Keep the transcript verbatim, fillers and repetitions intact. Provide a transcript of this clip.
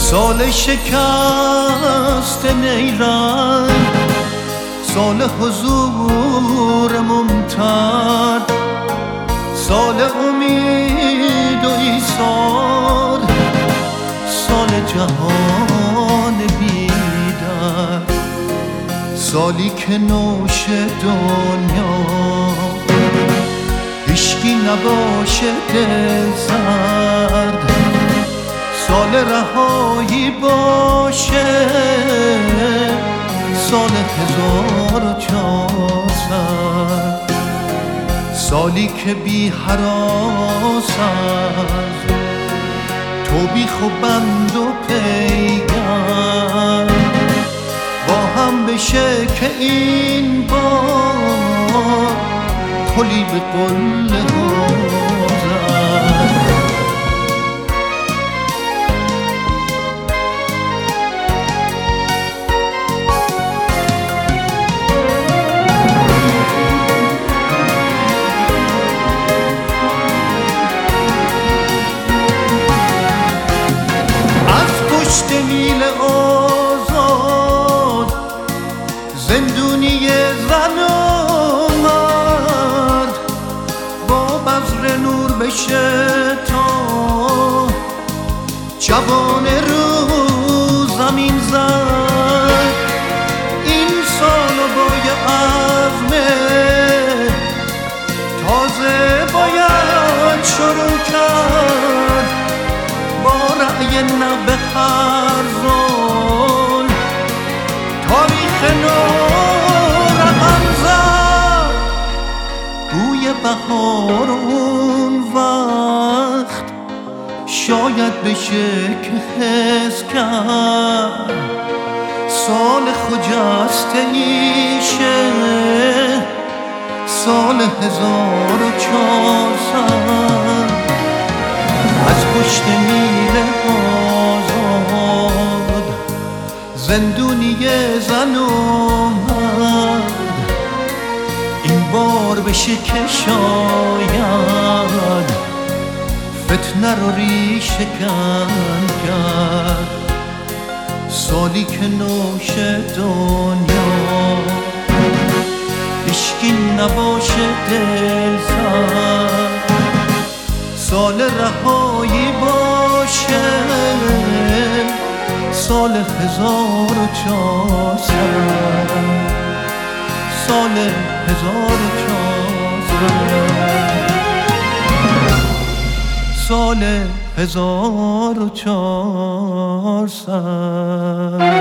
سال شکست نیرنگ، سال حضور ممتد، سال امید و ایثار، سال جهان بی‌درد، سالی که نوش دنیا هیچکی نباشه دل سرد، سال رهایی باشه، سال هزار و چهارصد، سالی که بی هراس است، تو بی خوبند و پیگر، با هم بشه که این بار کلی به قله زد. میل آزاد زندونی زن و مرد، با بذر نور بشه تا جوان رو زمین زد. این سال بای عزمه تازه باید شروع کرد، با رأی نه به خرزان تاریخ نو رقم زد. بوی بهار اون وقت شاید بشه که حس کرد، سال خجسته ایشه، سال هزار و چهارصد، از پشت میل آزاد زندونی زن اومد. این بار بشه که شاید فتنه رو ریشه کن کرد، سالی که نوش دنیا هیچکی نباشه دل سرد، سال رهایی باشه، سال هزار و چهارصد، سال هزار و چهارصد، سال هزار و چهارصد.